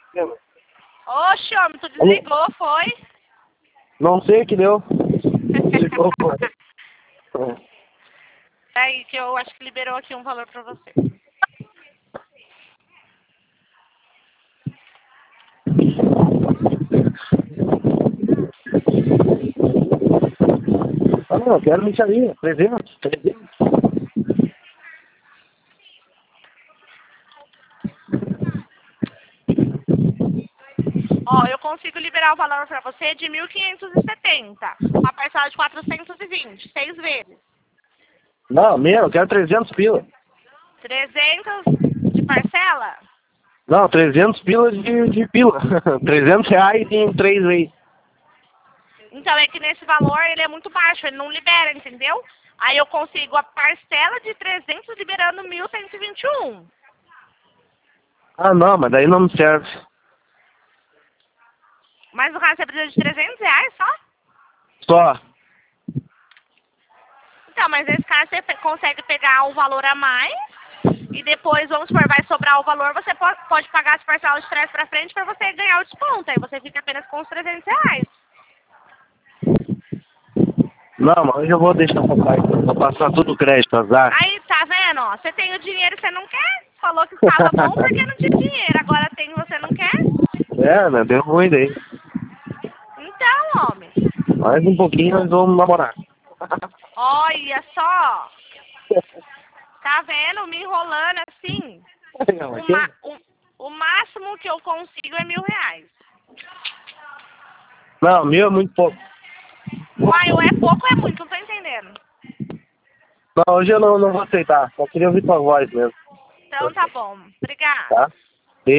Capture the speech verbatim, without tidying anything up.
Oxe, homem, tu desligou, foi? Não sei o que deu. Desligou, foi. Aí, que eu acho que liberou aqui um valor pra você. Ah, não, eu quero mixaria. trezentos, trezentos. Ó, eu consigo liberar o valor pra você de mil quinhentos e setenta. Uma parcela de quatrocentos e vinte, seis vezes. Não, menos, eu quero trezentos pila. trezentos de parcela? Não, trezentos pilas de, de pila. trezentos reais em três vezes. Então é que nesse valor ele é muito baixo, ele não libera, entendeu? Aí eu consigo a parcela de trezentos liberando mil cento e vinte e um. Ah, não, mas daí não me serve. Mas no caso você precisa de trezentos reais só? Só. Então, mas nesse caso você pe- consegue pegar um valor a mais e depois, vamos supor, vai sobrar o valor, você po pode pagar as parcelas de trás pra frente pra você ganhar o desconto. Aí você fica apenas com os trezentos reais. Não, mas hoje eu vou deixar pra pai. Vou passar tudo crédito, azar. Aí, tá vendo, ó? Você tem o dinheiro e você não quer? Falou que estava bom porque não tinha dinheiro. Agora tem e você não quer? É, né? Deu ruim daí. Então, homem. Mais um pouquinho nós vamos namorar. Olha só. Tá vendo? Me enrolando assim. Não, O, aqui... ma o, o máximo que eu consigo é mil reais. não, mil é muito pouco. Uai, ou é pouco ou é muito? Não tô entendendo. Não, hoje eu não, não vou aceitar. Só queria ouvir tua voz mesmo. Então tá bom. Obrigada. Tá?